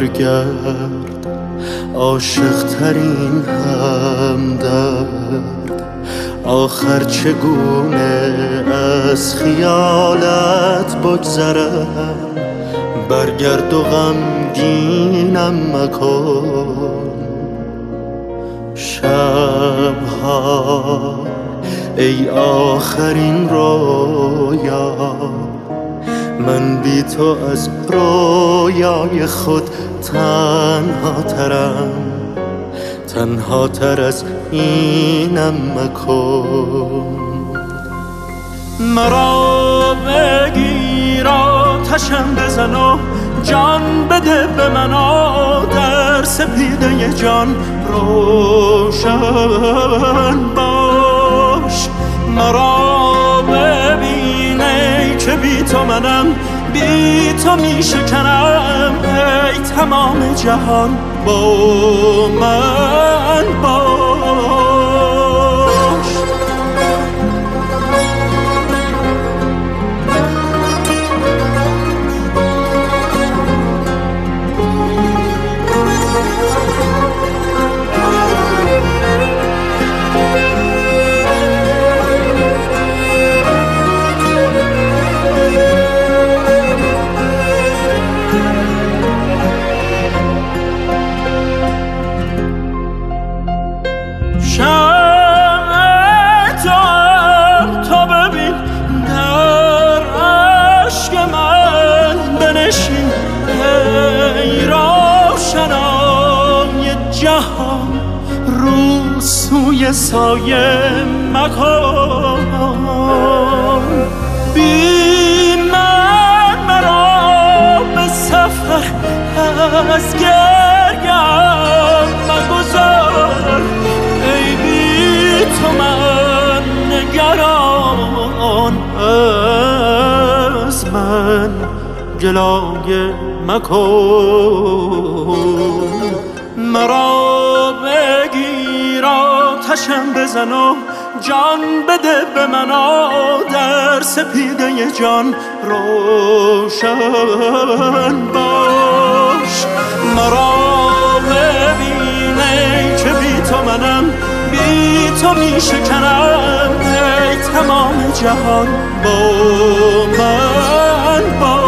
برگرد عاشق ترین همدرد. آخر چگونه از خیالت بگذرم، برگرد و غمگینم مکن. شبها ای آخرین رویا، من بی تو از رویای خود تنها ترم، تنها تر از اینم مکن. مرا بگیر آتشم بزن و جان بده به من، در سپیده جان روشن باش. مرا ببین ای که بی تو منم، بی تو می شکنم، ای تمام جهان با من باش. تو ببین در عشق من بنشین، ای روشنای جهان رو سوی سایه مکن. بی من مرا به سفر از گریم مگذار، ای بی تو من نگران از من گلایه مکن. مرا بگیر آتشم بزن و جان بده به من، در سپیده جان روشن باش. مرا ببین ای که بی تو منم، بی تو می شکنم، ای تمام جهان با من باش.